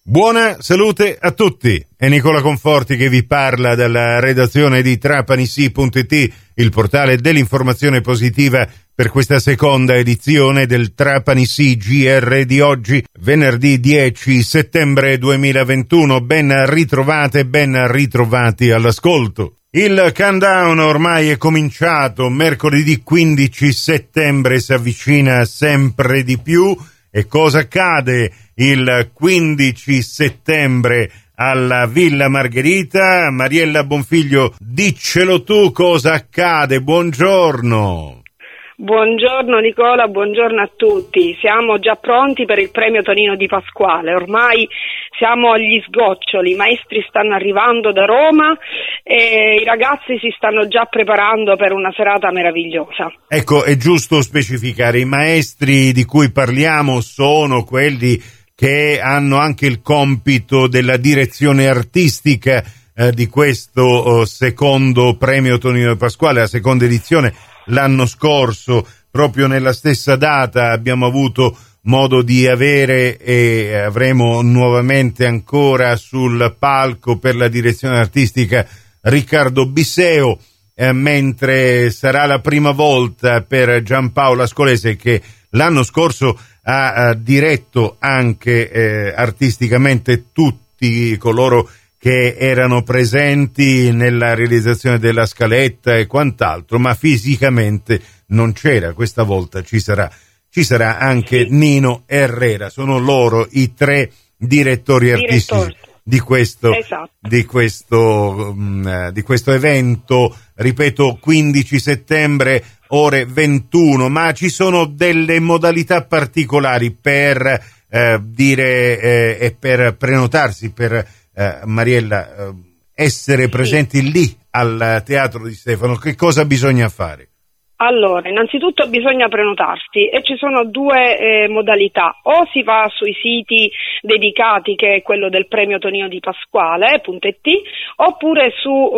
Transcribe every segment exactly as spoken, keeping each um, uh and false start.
Buona salute a tutti, è Nicola Conforti che vi parla dalla redazione di Trapanisi punto it, il portale dell'informazione positiva per questa seconda edizione del Trapanisi G R di oggi, venerdì dieci settembre duemilaventuno. Ben ritrovate, ben ritrovati all'ascolto. Il countdown ormai è cominciato, mercoledì quindici settembre si avvicina sempre di più. E cosa accade il quindici settembre alla Villa Margherita? Mariella Bonfiglio, diccelo tu cosa accade, buongiorno. Buongiorno Nicola, buongiorno a tutti. Siamo già pronti per il premio Tonino Di Pasquale, ormai siamo agli sgoccioli, i maestri stanno arrivando da Roma e i ragazzi si stanno già preparando per una serata meravigliosa. Ecco, è giusto specificare, i maestri di cui parliamo sono quelli che hanno anche il compito della direzione artistica eh, di questo oh, secondo premio Tonino Di Pasquale, la seconda edizione. L'anno scorso, proprio nella stessa data, abbiamo avuto modo di avere e avremo nuovamente ancora sul palco per la direzione artistica Riccardo Bisseo, eh, mentre sarà la prima volta per Giampaolo Ascolese, che l'anno scorso ha, ha diretto anche eh, artisticamente tutti coloro che erano presenti nella realizzazione della scaletta e quant'altro, ma fisicamente non c'era. Questa volta ci sarà, ci sarà anche Nino Herrera. Sono loro i tre direttori artistici Direttori. di questo, esatto. di questo, um, di questo evento. Ripeto, quindici settembre, ore ventuno, ma ci sono delle modalità particolari per eh, dire eh, e per prenotarsi, per Uh, Mariella, uh, essere presenti sì. lì al Teatro di Stefano. Che cosa bisogna fare? Allora, innanzitutto bisogna prenotarsi e ci sono due eh, modalità: o si va sui siti dedicati, che è quello del premio Tonino Di Pasquale punto it, oppure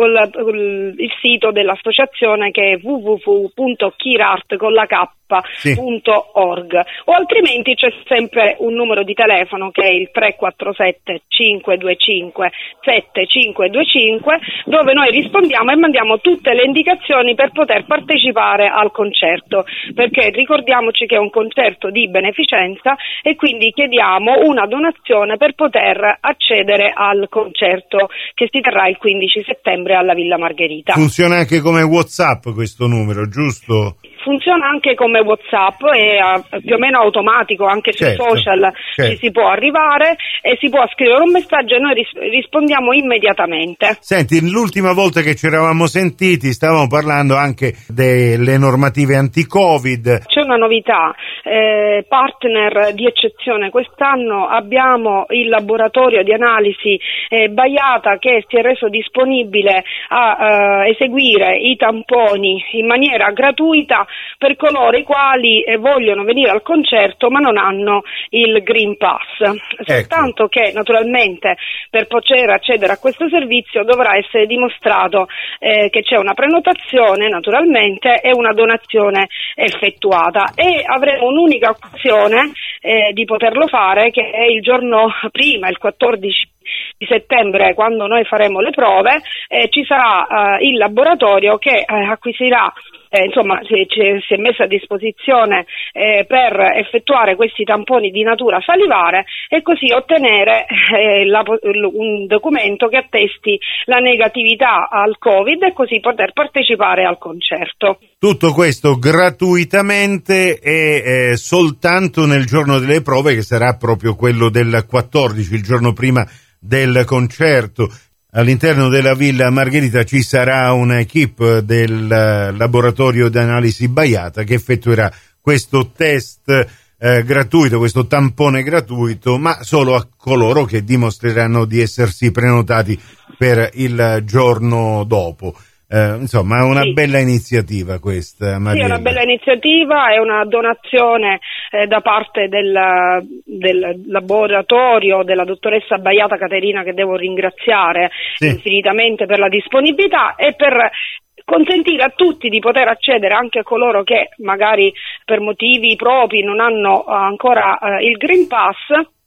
sul il sito dell'associazione, che è w w w punto kirart con la K Sì. .org, o altrimenti c'è sempre un numero di telefono che è il tre quattro sette cinque due cinque sette cinque due cinque, dove noi rispondiamo e mandiamo tutte le indicazioni per poter partecipare al concerto, perché ricordiamoci che è un concerto di beneficenza e quindi chiediamo una donazione per poter accedere al concerto che si terrà il quindici settembre alla Villa Margherita. Funziona anche come WhatsApp questo numero, giusto? Funziona anche come WhatsApp, è uh, più o meno automatico, anche certo, sui social certo. ci si può arrivare e si può scrivere un messaggio e noi ris- rispondiamo immediatamente. Senti, l'ultima volta che ci eravamo sentiti stavamo parlando anche delle normative anti-Covid. C'è una novità, eh, partner di eccezione quest'anno abbiamo il laboratorio di analisi eh, Baiata, che si è reso disponibile a uh, eseguire i tamponi in maniera gratuita per coloro i quali eh, vogliono venire al concerto ma non hanno il Green Pass. Ecco. Soltanto che naturalmente per poter accedere a questo servizio dovrà essere dimostrato eh, che c'è una prenotazione naturalmente e una donazione effettuata, e avremo un'unica occasione eh, di poterlo fare, che è il giorno prima, il quattordici di settembre, quando noi faremo le prove. Eh, ci sarà eh, il laboratorio che eh, acquisirà Eh, insomma si, si è messo a disposizione eh, per effettuare questi tamponi di natura salivare e così ottenere eh, la, un documento che attesti la negatività al Covid e così poter partecipare al concerto. Tutto questo gratuitamente e eh, soltanto nel giorno delle prove, che sarà proprio quello del quattordici, il giorno prima del concerto. All'interno della Villa Margherita ci sarà un'equipe del laboratorio di analisi Baiata che effettuerà questo test eh, gratuito, questo tampone gratuito, ma solo a coloro che dimostreranno di essersi prenotati per il giorno dopo. Eh, insomma, è una sì. bella iniziativa questa, Mariella. Sì, è una bella iniziativa, è una donazione eh, da parte del, del laboratorio della dottoressa Baiata Caterina, che devo ringraziare sì. infinitamente per la disponibilità e per consentire a tutti di poter accedere, anche a coloro che magari per motivi propri non hanno ancora eh, il Green Pass,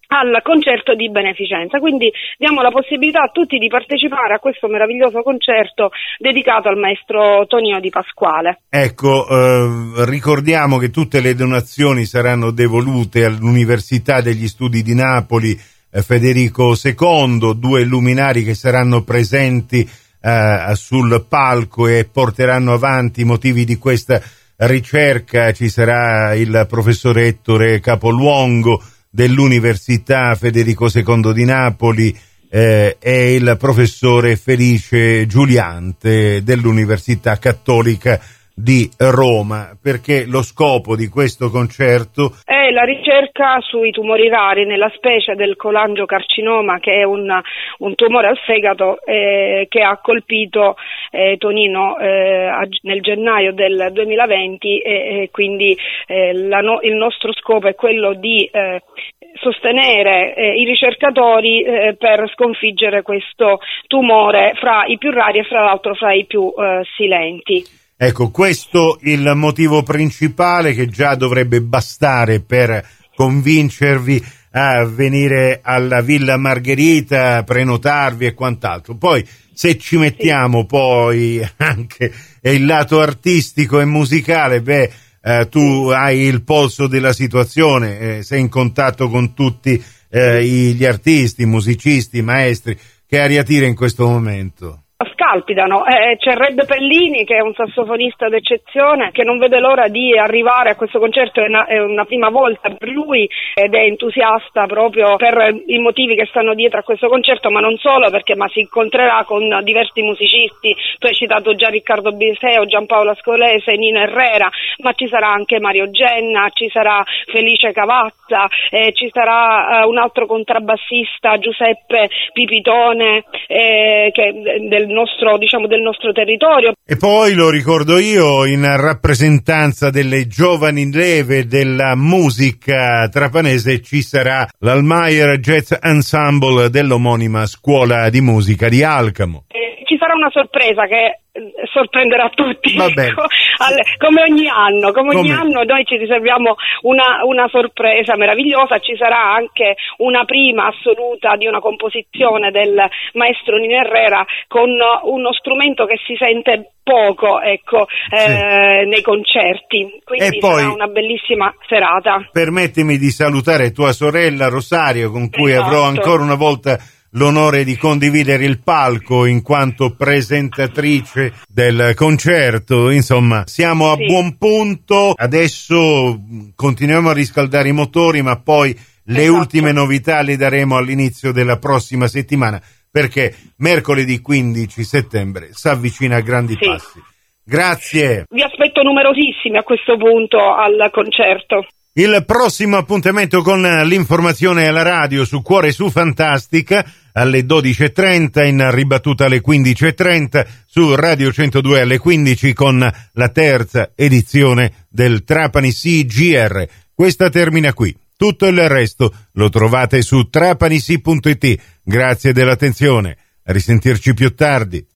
al concerto di beneficenza, quindi diamo la possibilità a tutti di partecipare a questo meraviglioso concerto dedicato al maestro Tonino Di Pasquale. Ecco, eh, ricordiamo che tutte le donazioni saranno devolute all'Università degli Studi di Napoli eh, Federico secondo, due luminari che saranno presenti eh, sul palco e porteranno avanti i motivi di questa ricerca. Ci sarà il professore Ettore Capoluongo dell'Università Federico secondo di Napoli eh, e il professore Felice Giuliante dell'Università Cattolica di Roma, perché lo scopo di questo concerto è la ricerca sui tumori rari, nella specie del colangiocarcinoma, che è un, un tumore al fegato eh, che ha colpito eh, Tonino eh, a, nel gennaio del duemilaventi e, e quindi eh, la no, il nostro scopo è quello di eh, sostenere eh, i ricercatori eh, per sconfiggere questo tumore fra i più rari e fra l'altro fra i più eh, silenti. Ecco, questo il motivo principale che già dovrebbe bastare per convincervi a venire alla Villa Margherita, prenotarvi e quant'altro. Poi se ci mettiamo sì. poi anche il lato artistico e musicale, beh, eh, tu hai il polso della situazione, eh, sei in contatto con tutti eh, gli artisti, musicisti, maestri. Che aria tira in questo momento? Scalpitano, eh, c'è Red Pellini che è un sassofonista d'eccezione che non vede l'ora di arrivare a questo concerto, è una, è una prima volta per lui ed è entusiasta proprio per i motivi che stanno dietro a questo concerto, ma non solo, perché ma si incontrerà con diversi musicisti. Tu hai citato già Riccardo Biseo, Giampaolo Ascolese, Nino Herrera, ma ci sarà anche Mario Genna, ci sarà Felice Cavazza, eh, ci sarà eh, un altro contrabbassista, Giuseppe Pipitone, eh, che del nostro, diciamo, del nostro territorio. E poi lo ricordo io, in rappresentanza delle giovani leve della musica trapanese ci sarà l'Almayer Jazz Ensemble dell'omonima scuola di musica di Alcamo. Eh, ci sarà una sorpresa che sorprenderà tutti, ecco, come ogni anno, come ogni come... anno noi ci riserviamo una, una sorpresa meravigliosa. Ci sarà anche una prima assoluta di una composizione del maestro Nino Herrera con uno strumento che si sente poco, ecco, eh, sì. nei concerti, quindi e poi, sarà una bellissima serata. Permettimi di salutare tua sorella Rosario, con cui esatto. avrò ancora una volta l'onore di condividere il palco in quanto presentatrice del concerto. Insomma, siamo a sì. buon punto. Adesso continuiamo a riscaldare i motori, ma poi le esatto. ultime novità le daremo all'inizio della prossima settimana, perché mercoledì quindici settembre si avvicina a grandi sì. passi. Grazie. Vi aspetto numerosissimi a questo punto al concerto. Il prossimo appuntamento con l'informazione alla radio su Cuore su Fantastica alle dodici e trenta, in ribattuta alle quindici e trenta, su Radio centodue alle quindici con la terza edizione del Trapani C G R. Questa termina qui. Tutto il resto lo trovate su trapanisi punto it. Grazie dell'attenzione. A risentirci più tardi.